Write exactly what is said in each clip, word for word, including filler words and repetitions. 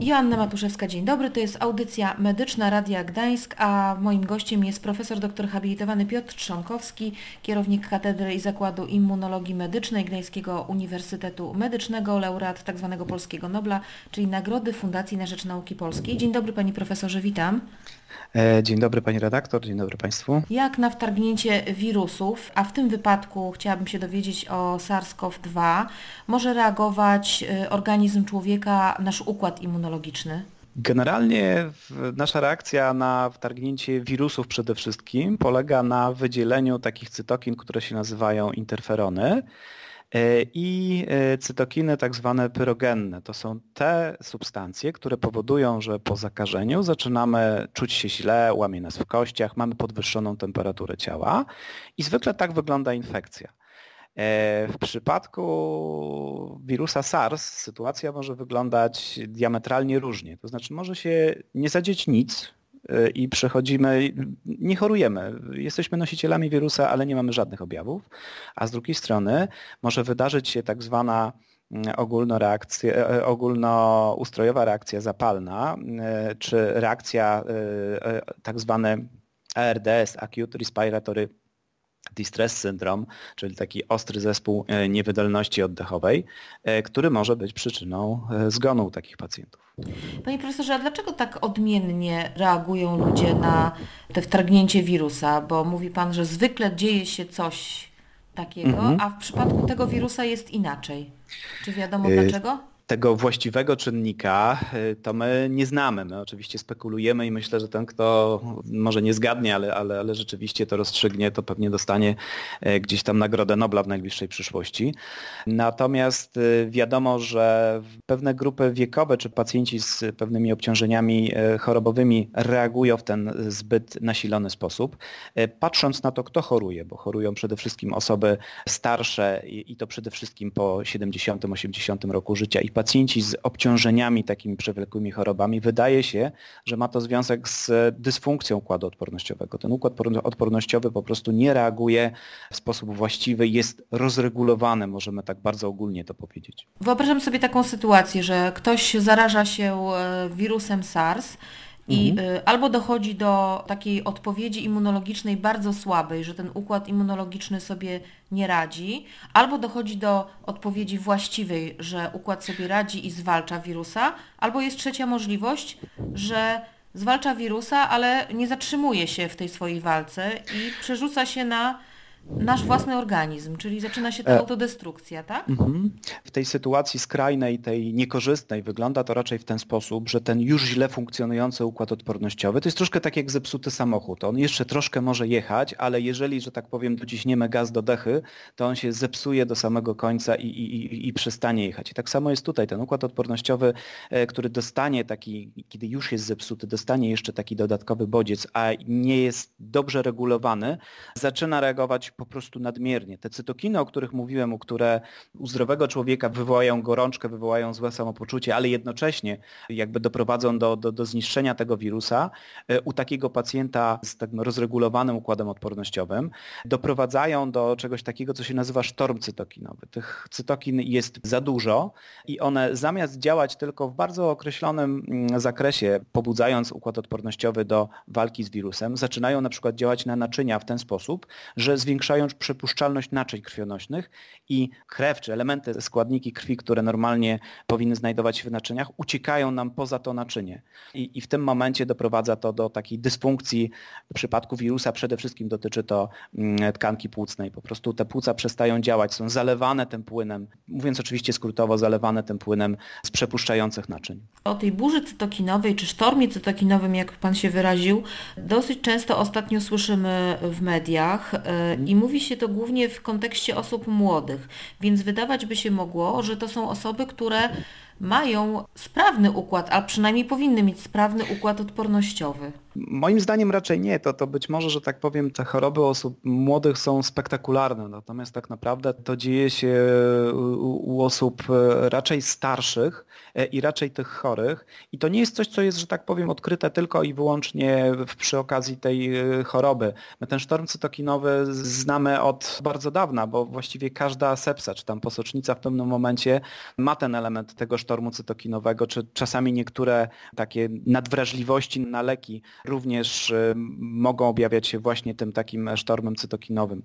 Joanna Matuszewska, dzień dobry. To jest audycja medyczna Radia Gdańsk, a moim gościem jest profesor doktor habilitowany Piotr Trzonkowski, kierownik Katedry i Zakładu Immunologii Medycznej Gdańskiego Uniwersytetu Medycznego, laureat tzw. Polskiego Nobla, czyli Nagrody Fundacji na Rzecz Nauki Polskiej. Dzień dobry panie profesorze, witam. Dzień dobry pani redaktor, dzień dobry państwu. Jak na wtargnięcie wirusów, a w tym wypadku chciałabym się dowiedzieć o SARS-CoV dwa, może reagować organizm człowieka, nasz układ immunologiczny? Generalnie nasza reakcja na wtargnięcie wirusów przede wszystkim polega na wydzieleniu takich cytokin, które się nazywają interferony i cytokiny tak zwane pyrogenne. To są te substancje, które powodują, że po zakażeniu zaczynamy czuć się źle, łamie nas w kościach, mamy podwyższoną temperaturę ciała i zwykle tak wygląda infekcja. W przypadku wirusa SARS sytuacja może wyglądać diametralnie różnie. To znaczy może się nie zadzieć nic i przechodzimy, nie chorujemy, jesteśmy nosicielami wirusa, ale nie mamy żadnych objawów, a z drugiej strony może wydarzyć się tak zwana ogólnoreakcja, ogólnoustrojowa reakcja zapalna, czy reakcja tak zwane A R D S, Acute Respiratory Distress Syndrome, czyli taki ostry zespół niewydolności oddechowej, który może być przyczyną zgonu takich pacjentów. Panie profesorze, a dlaczego tak odmiennie reagują ludzie na te wtargnięcie wirusa? Bo mówi pan, że zwykle dzieje się coś takiego, Mhm. a w przypadku tego wirusa jest inaczej. Czy wiadomo dlaczego? Tego właściwego czynnika to my nie znamy. My oczywiście spekulujemy i myślę, że ten, kto może nie zgadnie, ale, ale, ale rzeczywiście to rozstrzygnie, to pewnie dostanie gdzieś tam Nagrodę Nobla w najbliższej przyszłości. Natomiast wiadomo, że pewne grupy wiekowe czy pacjenci z pewnymi obciążeniami chorobowymi reagują w ten zbyt nasilony sposób. Patrząc na to, kto choruje, bo chorują przede wszystkim osoby starsze i to przede wszystkim po siedemdziesiątym osiemdziesiątym roku życia i pacjenci z obciążeniami takimi przewlekłymi chorobami, wydaje się, że ma to związek z dysfunkcją układu odpornościowego. Ten układ odpornościowy po prostu nie reaguje w sposób właściwy, jest rozregulowany, możemy tak bardzo ogólnie to powiedzieć. Wyobrażam sobie taką sytuację, że ktoś zaraża się wirusem SARS i Mhm. albo dochodzi do takiej odpowiedzi immunologicznej bardzo słabej, że ten układ immunologiczny sobie nie radzi, albo dochodzi do odpowiedzi właściwej, że układ sobie radzi i zwalcza wirusa, albo jest trzecia możliwość, że zwalcza wirusa, ale nie zatrzymuje się w tej swojej walce i przerzuca się na nasz własny organizm, czyli zaczyna się ta autodestrukcja, tak? Mhm. W tej sytuacji skrajnej, tej niekorzystnej wygląda to raczej w ten sposób, że ten już źle funkcjonujący układ odpornościowy to jest troszkę tak jak zepsuty samochód. On jeszcze troszkę może jechać, ale jeżeli, że tak powiem, dociśniemy gaz do dechy, to on się zepsuje do samego końca i, i, i, i przestanie jechać. I tak samo jest tutaj. Ten układ odpornościowy, który dostanie taki, kiedy już jest zepsuty, dostanie jeszcze taki dodatkowy bodziec, a nie jest dobrze regulowany, zaczyna reagować po prostu nadmiernie. Te cytokiny, o których mówiłem, które u zdrowego człowieka wywołają gorączkę, wywołają złe samopoczucie, ale jednocześnie jakby doprowadzą do, do, do zniszczenia tego wirusa, u takiego pacjenta z takim rozregulowanym układem odpornościowym doprowadzają do czegoś takiego, co się nazywa sztorm cytokinowy. Tych cytokin jest za dużo i one zamiast działać tylko w bardzo określonym zakresie, pobudzając układ odpornościowy do walki z wirusem, zaczynają na przykład działać na naczynia w ten sposób, że zwiększają przepuszczalność naczyń krwionośnych i krew czy elementy, składniki krwi, które normalnie powinny znajdować się w naczyniach, uciekają nam poza to naczynie. I, i w tym momencie doprowadza to do takiej dysfunkcji. W przypadku wirusa przede wszystkim dotyczy to tkanki płucnej. Po prostu te płuca przestają działać, są zalewane tym płynem, mówiąc oczywiście skrótowo, zalewane tym płynem z przepuszczających naczyń. O tej burzy cytokinowej czy sztormie cytokinowym, jak pan się wyraził, dosyć często ostatnio słyszymy w mediach i mówi się to głównie w kontekście osób młodych, więc wydawać by się mogło, że to są osoby, które mają sprawny układ, a przynajmniej powinny mieć sprawny układ odpornościowy. Moim zdaniem raczej nie. To, to być może, że tak powiem, te choroby osób młodych są spektakularne, natomiast tak naprawdę to dzieje się u, u osób raczej starszych i raczej tych chorych. I to nie jest coś, co jest, że tak powiem, odkryte tylko i wyłącznie przy okazji tej choroby. My ten sztorm cytokinowy znamy od bardzo dawna, bo właściwie każda sepsa, czy tam posocznica w pewnym momencie ma ten element tego sztormu cytokinowego, czy czasami niektóre takie nadwrażliwości na leki również mogą objawiać się właśnie tym takim sztormem cytokinowym.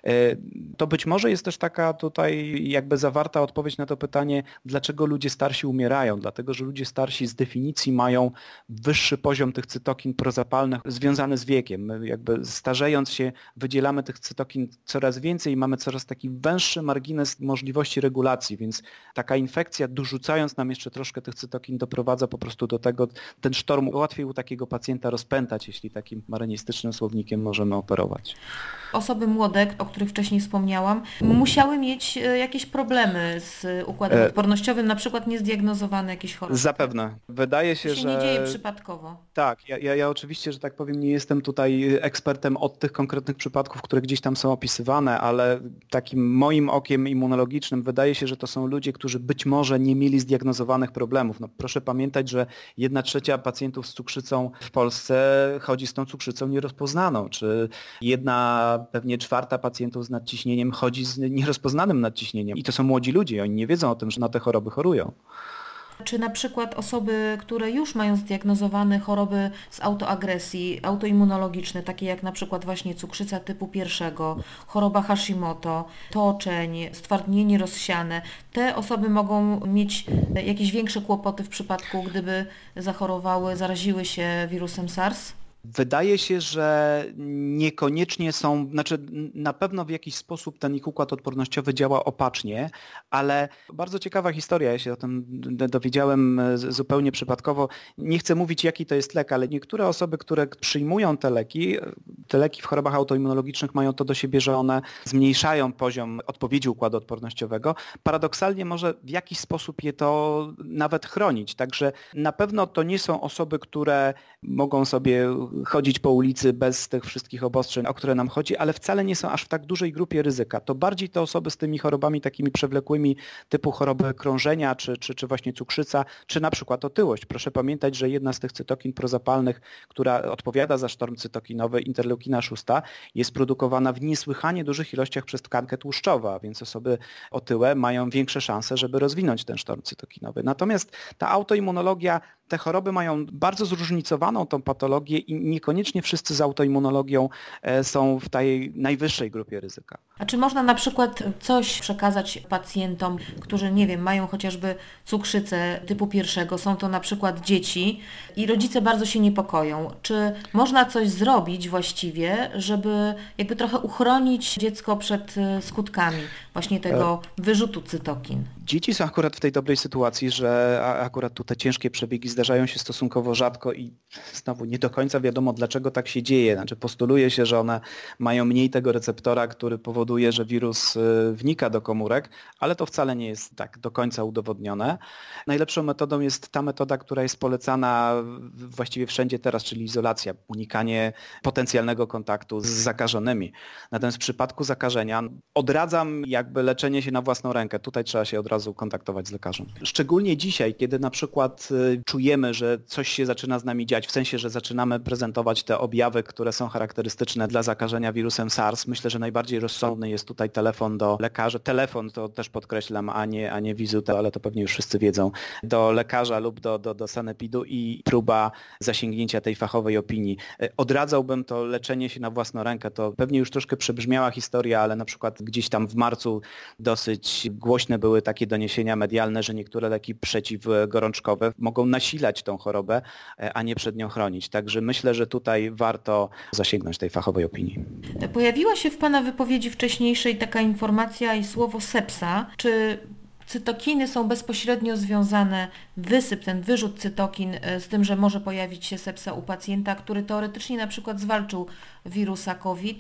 To być może jest też taka tutaj jakby zawarta odpowiedź na to pytanie, dlaczego ludzie starsi umierają. Dlatego, że ludzie starsi z definicji mają wyższy poziom tych cytokin prozapalnych związany z wiekiem. My jakby starzejąc się wydzielamy tych cytokin coraz więcej i mamy coraz taki węższy margines możliwości regulacji, więc taka infekcja dorzucając nam jeszcze troszkę tych cytokin doprowadza po prostu do tego, ten sztorm łatwiej u takiego pacjenta rozpętać, jeśli takim marynistycznym słownikiem możemy operować. Osoby młode, o których wcześniej wspomniałam, musiały mieć jakieś problemy z układem E... odpornościowym, na przykład niezdiagnozowane jakieś choroby. Zapewne. Wydaje się, to się że... nie dzieje przypadkowo. Tak, ja, ja, ja oczywiście, że tak powiem, nie jestem tutaj ekspertem od tych konkretnych przypadków, które gdzieś tam są opisywane, ale takim moim okiem immunologicznym wydaje się, że to są ludzie, którzy być może nie mieli zdiagnozowanych problemów. No, proszę pamiętać, że jedna trzecia pacjentów z cukrzycą w Polsce chodzi z tą cukrzycą nierozpoznaną, czy jedna pewnie czwarta pacjentów z nadciśnieniem chodzi z nierozpoznanym nadciśnieniem. I to są młodzi ludzie, oni nie wiedzą o tym, że na te choroby chorują. Czy na przykład osoby, które już mają zdiagnozowane choroby z autoagresji, autoimmunologiczne, takie jak na przykład właśnie cukrzyca typu pierwszego, choroba Hashimoto, toczeń, stwardnienie rozsiane, te osoby mogą mieć jakieś większe kłopoty w przypadku, gdyby zachorowały, zaraziły się wirusem SARS? Wydaje się, że niekoniecznie są, znaczy na pewno w jakiś sposób ten ich układ odpornościowy działa opacznie, ale bardzo ciekawa historia, ja się o tym dowiedziałem zupełnie przypadkowo. Nie chcę mówić, jaki to jest lek, ale niektóre osoby, które przyjmują te leki, te leki w chorobach autoimmunologicznych mają to do siebie, że one zmniejszają poziom odpowiedzi układu odpornościowego. Paradoksalnie może w jakiś sposób je to nawet chronić, także na pewno to nie są osoby, które mogą sobie chodzić po ulicy bez tych wszystkich obostrzeń, o które nam chodzi, ale wcale nie są aż w tak dużej grupie ryzyka. To bardziej te osoby z tymi chorobami takimi przewlekłymi typu choroby krążenia, czy, czy, czy właśnie cukrzyca, czy na przykład otyłość. Proszę pamiętać, że jedna z tych cytokin prozapalnych, która odpowiada za sztorm cytokinowy, interleukina szósta, jest produkowana w niesłychanie dużych ilościach przez tkankę tłuszczową, a więc osoby otyłe mają większe szanse, żeby rozwinąć ten sztorm cytokinowy. Natomiast ta autoimmunologia, te choroby mają bardzo zróżnicowaną tą patologię i niekoniecznie wszyscy z autoimmunologią są w tej najwyższej grupie ryzyka. A czy można na przykład coś przekazać pacjentom, którzy, nie wiem, mają chociażby cukrzycę typu pierwszego, są to na przykład dzieci i rodzice bardzo się niepokoją. Czy można coś zrobić właściwie, żeby jakby trochę uchronić dziecko przed skutkami właśnie tego wyrzutu cytokin? Dzieci są akurat w tej dobrej sytuacji, że akurat tu te ciężkie przebiegi zdarzają się stosunkowo rzadko i znowu nie do końca wiadomo, dlaczego tak się dzieje. Znaczy postuluje się, że one mają mniej tego receptora, który powoduje, że wirus wnika do komórek, ale to wcale nie jest tak do końca udowodnione. Najlepszą metodą jest ta metoda, która jest polecana właściwie wszędzie teraz, czyli izolacja, unikanie potencjalnego kontaktu z zakażonymi. Natomiast w przypadku zakażenia odradzam jakby leczenie się na własną rękę. Tutaj trzeba się od razu kontaktować z lekarzem. Szczególnie dzisiaj, kiedy na przykład czujemy, że coś się zaczyna z nami dziać, w sensie, że zaczynamy prezentować te objawy, które są charakterystyczne dla zakażenia wirusem SARS. Myślę, że najbardziej rozsądny jest tutaj telefon do lekarza. Telefon to też podkreślam, a nie, a nie wizytę, ale to pewnie już wszyscy wiedzą, do lekarza lub do, do, do sanepidu i próba zasięgnięcia tej fachowej opinii. Odradzałbym to leczenie się na własną rękę. To pewnie już troszkę przebrzmiała historia, ale na przykład gdzieś tam w marcu dosyć głośne były takie doniesienia medialne, że niektóre leki przeciwgorączkowe mogą nasilać tą chorobę, a nie przed nią chronić. Także myślę, że tutaj warto zasięgnąć tej fachowej opinii. Pojawiła się w Pana wypowiedzi wcześniejszej taka informacja i słowo sepsa. Czy cytokiny są bezpośrednio związane, wysyp, ten wyrzut cytokin z tym, że może pojawić się sepsa u pacjenta, który teoretycznie na przykład zwalczył wirusa COVID?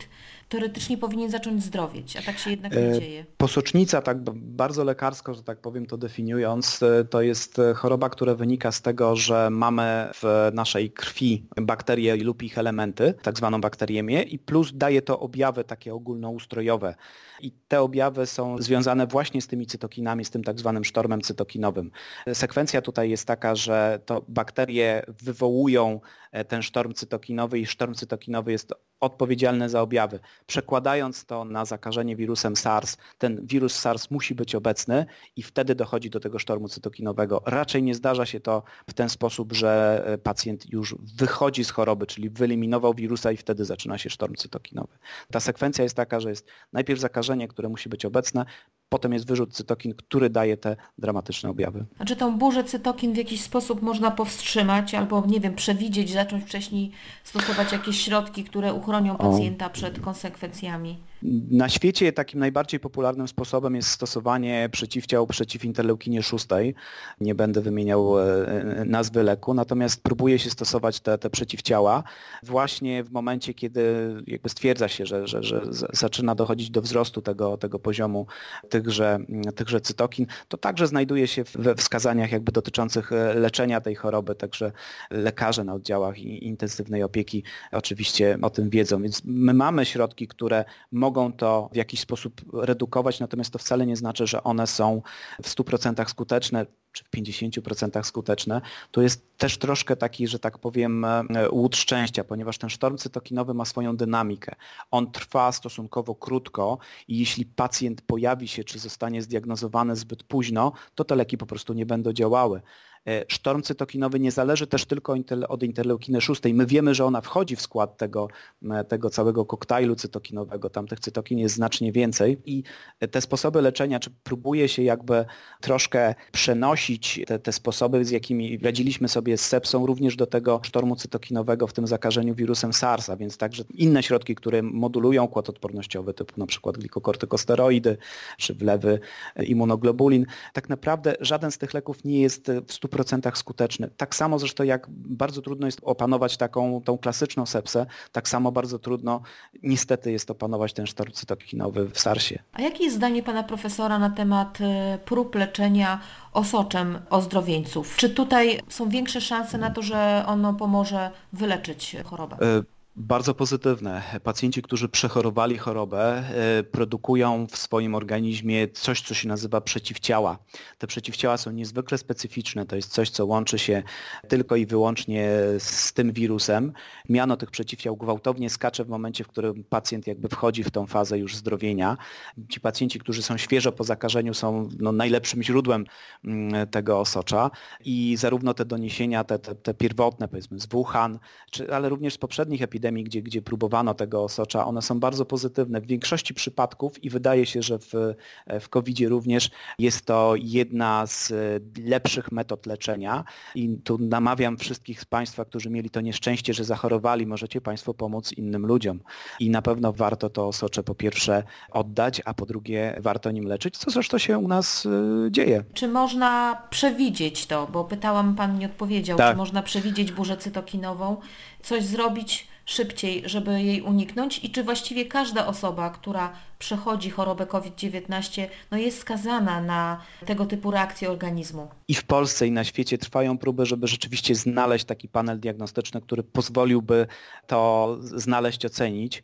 teoretycznie powinien zacząć zdrowieć, a tak się jednak nie dzieje. Posocznica, tak bardzo lekarsko, że tak powiem to definiując, to jest choroba, która wynika z tego, że mamy w naszej krwi bakterie lub ich elementy, tak zwaną bakteriemię, i plus daje to objawy takie ogólnoustrojowe. I te objawy są związane właśnie z tymi cytokinami, z tym tak zwanym sztormem cytokinowym. Sekwencja tutaj jest taka, że to bakterie wywołują ten sztorm cytokinowy i sztorm cytokinowy jest odpowiedzialny za objawy. Przekładając to na zakażenie wirusem SARS, ten wirus SARS musi być obecny i wtedy dochodzi do tego sztormu cytokinowego. Raczej nie zdarza się to w ten sposób, że pacjent już wychodzi z choroby, czyli wyeliminował wirusa i wtedy zaczyna się sztorm cytokinowy. Ta sekwencja jest taka, że jest najpierw zakażenie, które musi być obecne, potem jest wyrzut cytokin, który daje te dramatyczne objawy. A czy tą burzę cytokin w jakiś sposób można powstrzymać albo, nie wiem, przewidzieć, zacząć wcześniej stosować jakieś środki, które uchronią pacjenta o. przed konsekwencjami? Na świecie takim najbardziej popularnym sposobem jest stosowanie przeciwciał przeciw interleukinie szóstej. Nie będę wymieniał nazwy leku, natomiast próbuje się stosować te, te przeciwciała właśnie w momencie, kiedy jakby stwierdza się, że, że, że zaczyna dochodzić do wzrostu tego, tego poziomu tychże, tychże cytokin. To także znajduje się we wskazaniach jakby dotyczących leczenia tej choroby, także lekarze na oddziałach intensywnej opieki oczywiście o tym wiedzą, więc my mamy środki, które mogą to w jakiś sposób redukować, natomiast to wcale nie znaczy, że one są w stu procentach skuteczne, czy w pięćdziesięciu procentach skuteczne. To jest też troszkę taki, że tak powiem, łód szczęścia, ponieważ ten sztorm cytokinowy ma swoją dynamikę. On trwa stosunkowo krótko i jeśli pacjent pojawi się, czy zostanie zdiagnozowany zbyt późno, to te leki po prostu nie będą działały. Sztorm cytokinowy nie zależy też tylko od interleukiny szóstej. My wiemy, że ona wchodzi w skład tego, tego całego koktajlu cytokinowego. Tam tych cytokin jest znacznie więcej i te sposoby leczenia, czy próbuje się jakby troszkę przenosić te, te sposoby, z jakimi radziliśmy sobie z sepsą, również do tego sztormu cytokinowego w tym zakażeniu wirusem SARS, a więc także inne środki, które modulują układ odpornościowy, typu na przykład glikokortykosteroidy, czy wlewy immunoglobulin. Tak naprawdę żaden z tych leków nie jest w stu procentach skuteczny. Tak samo zresztą jak bardzo trudno jest opanować taką tą klasyczną sepsę, tak samo bardzo trudno niestety jest opanować ten sztorm cytokinowy w sarsie. A jakie jest zdanie pana profesora na temat prób leczenia osoczem ozdrowieńców? Czy tutaj są większe szanse na to, że ono pomoże wyleczyć chorobę? Bardzo pozytywne. Pacjenci, którzy przechorowali chorobę, produkują w swoim organizmie coś, co się nazywa przeciwciała. Te przeciwciała są niezwykle specyficzne. To jest coś, co łączy się tylko i wyłącznie z tym wirusem. Miano tych przeciwciał gwałtownie skacze w momencie, w którym pacjent jakby wchodzi w tą fazę już zdrowienia. Ci pacjenci, którzy są świeżo po zakażeniu, są no, najlepszym źródłem tego osocza i zarówno te doniesienia, te, te, te pierwotne, powiedzmy z Wuhan, czy, ale również z poprzednich epidemii, Gdzie, gdzie próbowano tego osocza, one są bardzo pozytywne. W większości przypadków i wydaje się, że w, w kowidzie również jest to jedna z lepszych metod leczenia i tu namawiam wszystkich z Państwa, którzy mieli to nieszczęście, że zachorowali, możecie Państwo pomóc innym ludziom i na pewno warto to osocze po pierwsze oddać, a po drugie warto nim leczyć, co zresztą się u nas dzieje. Czy można przewidzieć to, bo pytałam, Pan nie odpowiedział, tak. Czy można przewidzieć burzę cytokinową, coś zrobić szybciej, żeby jej uniknąć i czy właściwie każda osoba, która przechodzi chorobę COVID dziewiętnaście, no jest skazana na tego typu reakcje organizmu? I w Polsce i na świecie trwają próby, żeby rzeczywiście znaleźć taki panel diagnostyczny, który pozwoliłby to znaleźć, ocenić.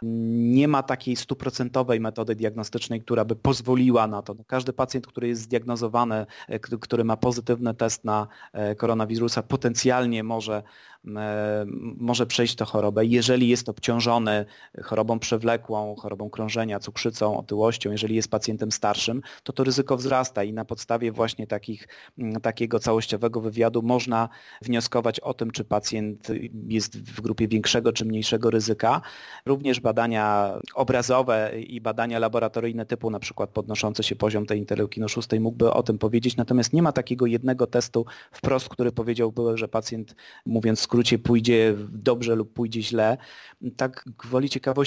Nie ma takiej stuprocentowej metody diagnostycznej, która by pozwoliła na to. Każdy pacjent, który jest zdiagnozowany, który ma pozytywny test na koronawirusa, potencjalnie może, może przejść tę chorobę. Jeżeli jest obciążony chorobą przewlekłą, chorobą krążenia, cukrzycą, otyłością, jeżeli jest pacjentem starszym, to to ryzyko wzrasta i na podstawie właśnie takich, takiego całościowego wywiadu można wnioskować o tym, czy pacjent jest w grupie większego czy mniejszego ryzyka. Również badania obrazowe i badania laboratoryjne typu na przykład podnoszący się poziom tej interleukiny szóstej mógłby o tym powiedzieć, natomiast nie ma takiego jednego testu wprost, który powiedziałby, że pacjent, mówiąc w skrócie, pójdzie dobrze lub pójdzie źle. Tak gwoli ciekawości my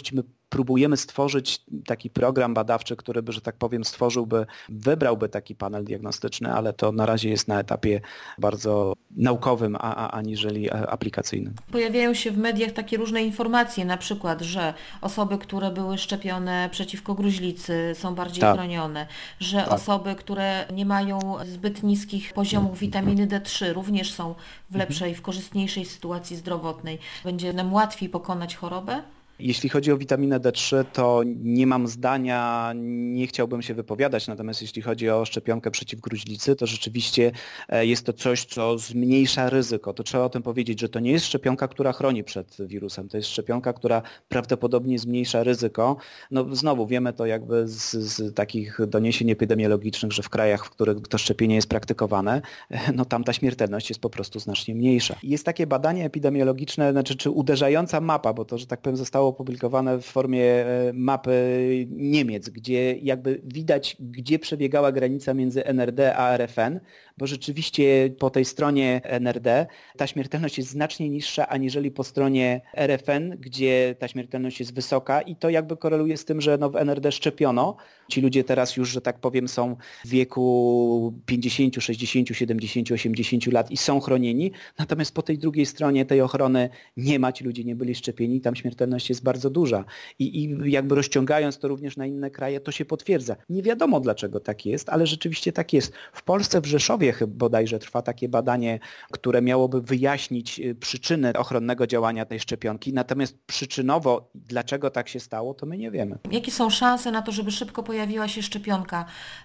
próbujemy stworzyć taki program badawczy, który by, że tak powiem, stworzyłby, wybrałby taki panel diagnostyczny, ale to na razie jest na etapie bardzo naukowym, a, a, aniżeli aplikacyjnym. Pojawiają się w mediach takie różne informacje, na przykład, że osoby, które były szczepione przeciwko gruźlicy są bardziej tak. chronione, że tak. osoby, które nie mają zbyt niskich poziomów witaminy D trzy również są w lepszej, w korzystniejszej sytuacji zdrowotnej. Będzie nam łatwiej pokonać chorobę? Jeśli chodzi o witaminę D trzy, to nie mam zdania, nie chciałbym się wypowiadać, natomiast jeśli chodzi o szczepionkę przeciw gruźlicy, to rzeczywiście jest to coś, co zmniejsza ryzyko. To trzeba o tym powiedzieć, że to nie jest szczepionka, która chroni przed wirusem, to jest szczepionka, która prawdopodobnie zmniejsza ryzyko. No znowu wiemy to jakby z, z takich doniesień epidemiologicznych, że w krajach, w których to szczepienie jest praktykowane, no tam ta śmiertelność jest po prostu znacznie mniejsza. Jest takie badanie epidemiologiczne, znaczy czy uderzająca mapa, bo to, że tak powiem, zostało opublikowane w formie mapy Niemiec, gdzie jakby widać, gdzie przebiegała granica między N R D a R F N, bo rzeczywiście po tej stronie N R D ta śmiertelność jest znacznie niższa aniżeli po stronie R F N, gdzie ta śmiertelność jest wysoka i to jakby koreluje z tym, że no w N R D szczepiono. Ci ludzie teraz już, że tak powiem, są w wieku pięćdziesiąt, sześćdziesiąt, siedemdziesiąt, osiemdziesiąt lat i są chronieni, natomiast po tej drugiej stronie tej ochrony nie ma, ci ludzie nie byli szczepieni, tam śmiertelność jest bardzo duża. I, i jakby rozciągając to również na inne kraje, to się potwierdza. Nie wiadomo dlaczego tak jest, ale rzeczywiście tak jest. W Polsce, w Rzeszowie chyba bodajże trwa takie badanie, które miałoby wyjaśnić przyczyny ochronnego działania tej szczepionki, natomiast przyczynowo dlaczego tak się stało, to my nie wiemy. Jakie są szanse na to, żeby szybko pojawiła się szczepionka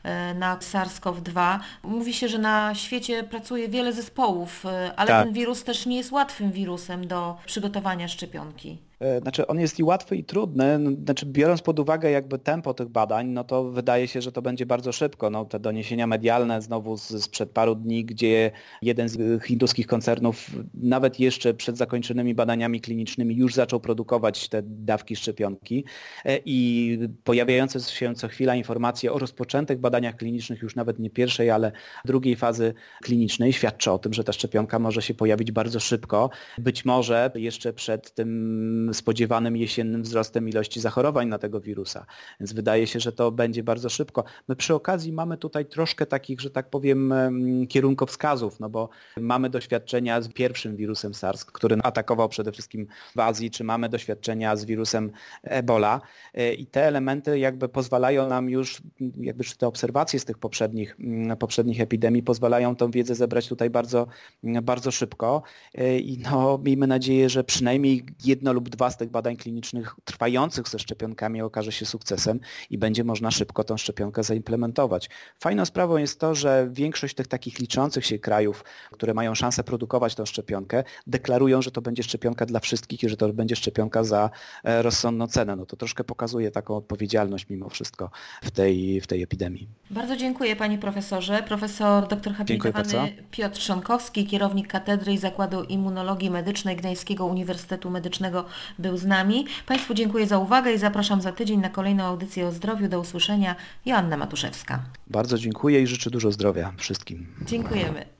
na SARS-CoV dwa? Mówi się, że na świecie pracuje wiele zespołów, ale tak. Ten wirus też nie jest łatwym wirusem do przygotowania szczepionki. Znaczy on jest i łatwy i trudny, znaczy biorąc pod uwagę jakby tempo tych badań, no to wydaje się, że to będzie bardzo szybko. No, te doniesienia medialne znowu z, sprzed paru dni, gdzie jeden z hinduskich koncernów nawet jeszcze przed zakończonymi badaniami klinicznymi już zaczął produkować te dawki szczepionki i pojawiające się co chwila informacje o rozpoczętych badaniach klinicznych już nawet nie pierwszej, ale drugiej fazy klinicznej świadczy o tym, że ta szczepionka może się pojawić bardzo szybko, być może jeszcze przed tym spodziewanym jesiennym wzrostem ilości zachorowań na tego wirusa. Więc wydaje się, że to będzie bardzo szybko. My przy okazji mamy tutaj troszkę takich, że tak powiem, kierunkowskazów, no bo mamy doświadczenia z pierwszym wirusem SARS, który atakował przede wszystkim w Azji, czy mamy doświadczenia z wirusem Ebola i te elementy jakby pozwalają nam już, jakby te obserwacje z tych poprzednich, poprzednich epidemii pozwalają tą wiedzę zebrać tutaj bardzo, bardzo szybko i no miejmy nadzieję, że przynajmniej jedno lub dwa z tych badań klinicznych trwających ze szczepionkami okaże się sukcesem i będzie można szybko tą szczepionkę zaimplementować. Fajną sprawą jest to, że większość tych takich liczących się krajów, które mają szansę produkować tą szczepionkę, deklarują, że to będzie szczepionka dla wszystkich i że to będzie szczepionka za rozsądną cenę. No to troszkę pokazuje taką odpowiedzialność mimo wszystko w tej, w tej epidemii. Bardzo dziękuję panie profesorze. Profesor doktor habilitowany Piotr Szonkowski, kierownik Katedry i Zakładu Immunologii Medycznej Gdańskiego Uniwersytetu Medycznego był z nami. Państwu dziękuję za uwagę i zapraszam za tydzień na kolejną audycję o zdrowiu. Do usłyszenia. Joanna Matuszewska. Bardzo dziękuję i życzę dużo zdrowia wszystkim. Dziękujemy.